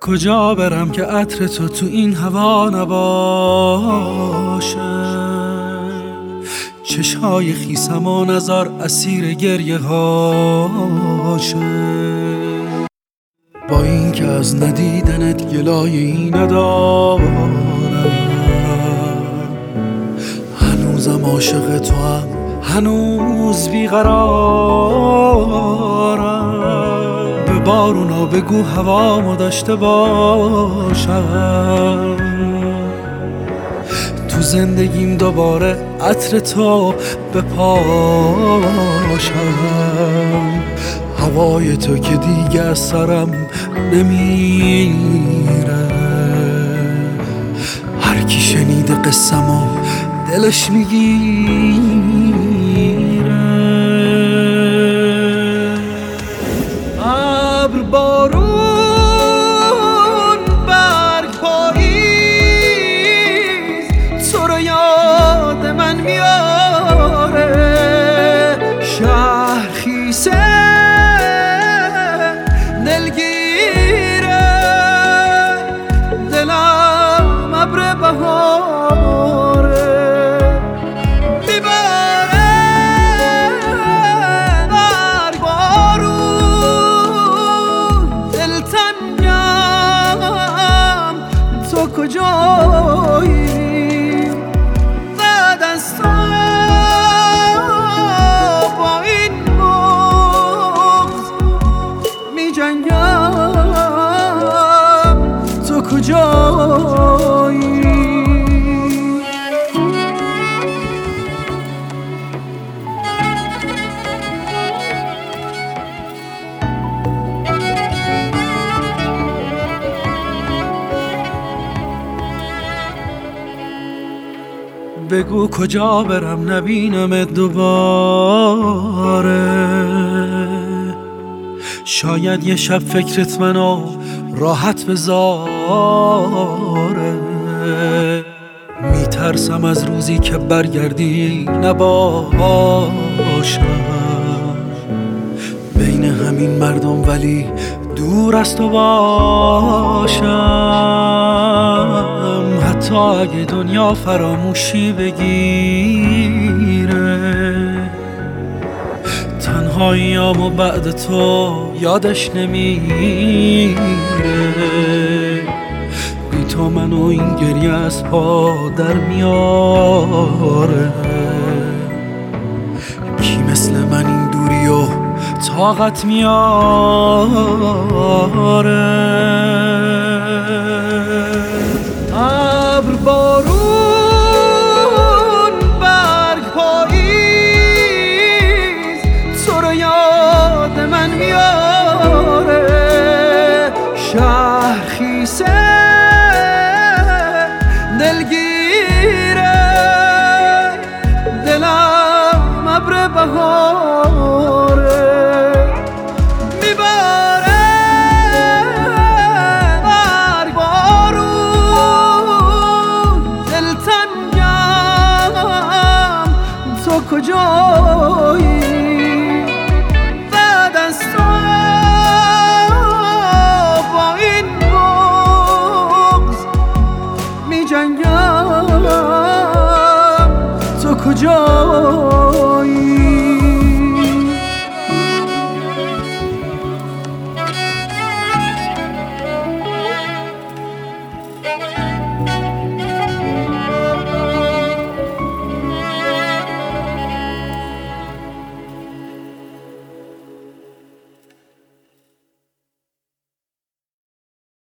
کجا برم که عطر تو این هوا نباشه؟ چشای خیسم و نظر اسیر گریه هاشه. با این که از ندیدنت گلایی ندارم، هنوزم عاشق تو هم، هنوز بیقرارم. به بارونا بگو هوامو داشته باشم، تو زندگیم دوباره عطر تو بپاشم. هوای تو که دیگه از سرم نمیره، هر کی شنیده قصه‌مو دلش میگیره. ابر، بارون، برگ، پاییز تو رو یاد من میاره. شهر خیسه دلگیره، دلم ابر بهاره. میباره برگ، بارون، دلتنگم تو کجایی؟ بعد از تو با این بغض می جنگم، تو کجایی؟ بگو کجا برم نبینمت دوباره. شاید یه شب فکرت منو راحت بذاره. میترسم از روزی که برگردی نباشم بین همین مردم، ولی دور از تو باشم. حتی اگه دنیا فراموشی بگیره، تنهاییامو بعد تو یادش نمیره. بی تو منو این گریه از پا در میاره. کی مثل من این دوریو طاقت میاره؟ ابر، بارون، برگ، پاییز تو رو یاد من میاره. شهر خیسه دلگیره، دلم ابر بهاره. میباره برگ، بارون، دلتنگم تو کجایی؟ بعد از تو با این بغض می جنگم، تو کجایی؟